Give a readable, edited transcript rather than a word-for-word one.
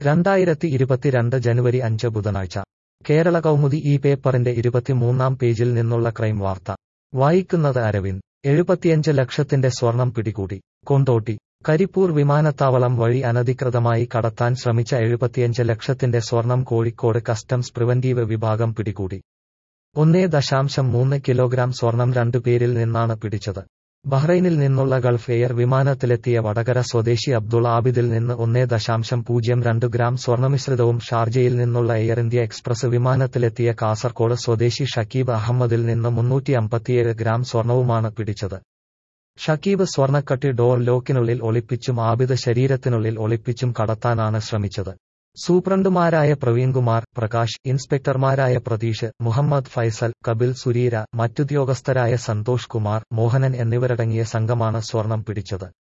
2022 ജനുവരി 5 ബുധനാഴ്ച കേരള കൗമുദി ഈ പേപ്പറിന്റെ 23-ാം പേജിൽ നിന്നുള്ള ക്രൈം വാർത്ത. വായിക്കുന്നത് അരവിന്ദ്. 75 ലക്ഷത്തിന്റെ സ്വർണം പിടികൂടി. കൊണ്ടോട്ടി. കരിപ്പൂർ വിമാനത്താവളം വഴി അനധികൃതമായി കടത്താൻ ശ്രമിച്ച 75 ലക്ഷത്തിന്റെ സ്വർണം കോഴിക്കോട് കസ്റ്റംസ് പ്രിവന്റീവ് വിഭാഗം പിടികൂടി. 1.3 കിലോഗ്രാം സ്വർണം 2 പേരിൽ നിന്നാണ് പിടിച്ചത്. ബഹ്റൈനിൽ നിന്നുള്ള ഗൾഫ് എയർ വിമാനത്തിലെത്തിയ വടകര സ്വദേശി അബ്ദുൾ ആബിദിൽ നിന്ന് 1.02 ഗ്രാം സ്വർണമിശ്രിതവും ഷാർജയിൽ നിന്നുള്ള എയർ ഇന്ത്യ എക്സ്പ്രസ് വിമാനത്തിലെത്തിയ കാസർകോട് സ്വദേശി ഷക്കീബ് അഹമ്മദിൽ നിന്ന് 357 ഗ്രാം സ്വർണവുമാണ് പിടിച്ചത്. ഷക്കീബ് സ്വർണക്കട്ടി ഡോർ ലോക്കിനുള്ളിൽ ഒളിപ്പിച്ചും ആബിദ് ശരീരത്തിനുള്ളിൽ ഒളിപ്പിച്ചും കടത്താനാണ് ശ്രമിച്ചത്. സൂപ്രണ്ടുമാരായ പ്രവീൺകുമാർ, പ്രകാശ്, ഇൻസ്പെക്ടർമാരായ പ്രതീഷ്, മുഹമ്മദ് ഫൈസൽ, കപിൽ സുരീര, മറ്റുദ്യോഗസ്ഥരായ സന്തോഷ് കുമാർ, മോഹനൻ എന്നിവരടങ്ങിയ സംഘമാണ് സ്വർണം പിടിച്ചത്.